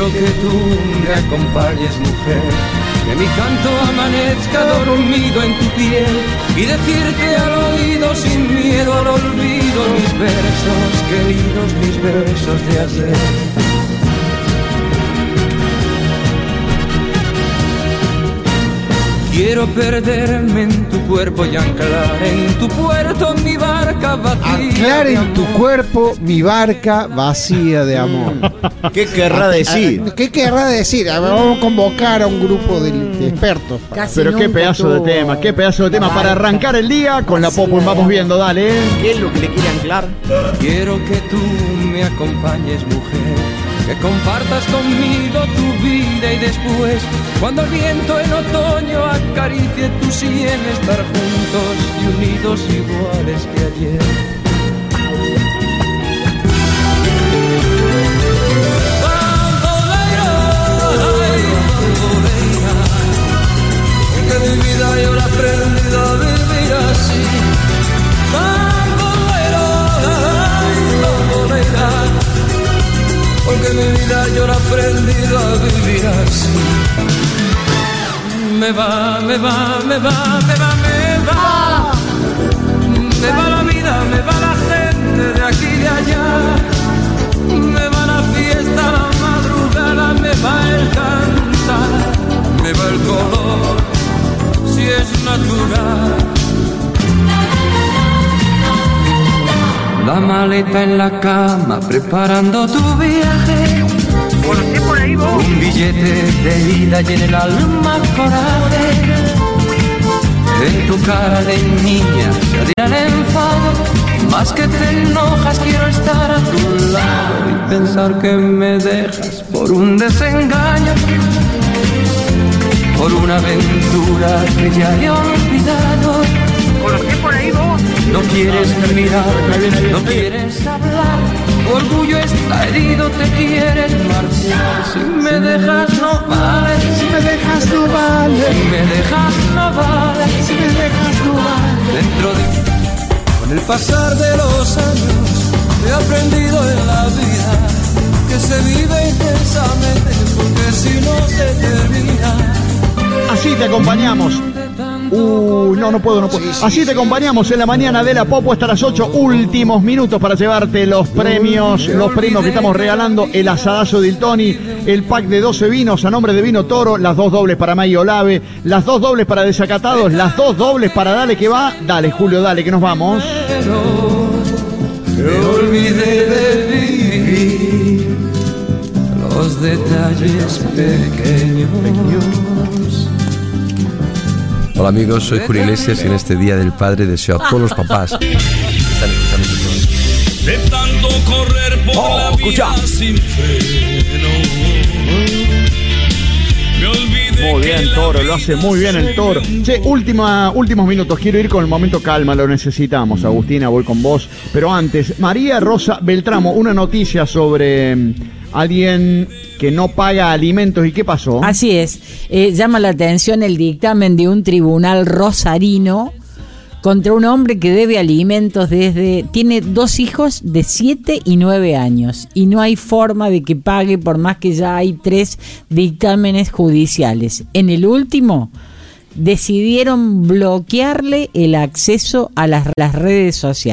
Quiero que tú me acompañes, mujer, que mi canto amanezca dormido en tu piel y decirte al oído sin miedo al olvido mis versos queridos, mis versos de ayer. Quiero perderme en tu cuerpo y anclar en tu puerto mi barca vacía. Anclar en tu cuerpo mi barca vacía de amor. ¿Qué querrá decir? ¿Qué querrá decir? Vamos a convocar a un grupo de expertos. Pero qué pedazo de tema, qué pedazo de tema para arrancar el día con la Popu. Vamos viendo, dale. ¿Qué es lo que le quiere anclar? Quiero que tú me acompañes, mujer, que compartas conmigo tu vida y después, cuando el viento en otoño acaricie tu sien, estar juntos y unidos iguales que ayer. Bambolera, porque mi vida yo la he aprendido a vivir así. Bambolera, porque mi vida yo la he aprendido a vivir así. Me va, me va, me va, me va, me va. Me va la vida, me va la gente de aquí y de allá. Me va la fiesta, la madrugada, me va el cantar, me va el color, si es natural. La maleta en la cama, preparando tu viaje. ¿Conocí por ahí vos? Un billete de ida y en el alma coraje. En tu cara de niña se adhiera el enfado. Más que te enojas quiero estar a tu lado y pensar que me dejas por un desengaño, por una aventura que ya he olvidado. ¿Conocí por ahí vos? No quieres mirar, no quieres hablar, tu orgullo está herido, te quieres marchar. Si me dejas no vale, si me dejas no vale, si me dejas no vale, si me dejas no vale. Dentro de... Con el pasar de los años he aprendido en la vida que se vive intensamente, porque si no se termina. Así te acompañamos. No puedo. Así te acompañamos en la mañana de la Popu hasta las 8. Últimos minutos para llevarte los premios que estamos regalando. El asadazo del Tony, el pack de 12 vinos a nombre de Vino Toro, las 2 dobles para May Olave, las 2 dobles para Desacatados, las 2 dobles para Dale que va. Dale, Julio, dale, que nos vamos. Me olvidé de vivir los detalles pequeños. Hola amigos, soy Julio Iglesias y en este Día del Padre deseo a todos los papás que están escuchando este programa. De tanto correr por la vida sin freno. Me olvidé. Muy bien, Toro, lo hace muy bien el Toro. Che, últimos minutos, quiero ir con el momento calma, lo necesitamos. Agustina, voy con vos. Pero antes, María Rosa Beltramo, una noticia sobre alguien que no paga alimentos. ¿Y qué pasó? Así es, llama la atención el dictamen de un tribunal rosarino contra un hombre que debe alimentos tiene 2 hijos de 7 y 9 años y no hay forma de que pague por más que ya hay 3 dictámenes judiciales. En el último decidieron bloquearle el acceso a las redes sociales.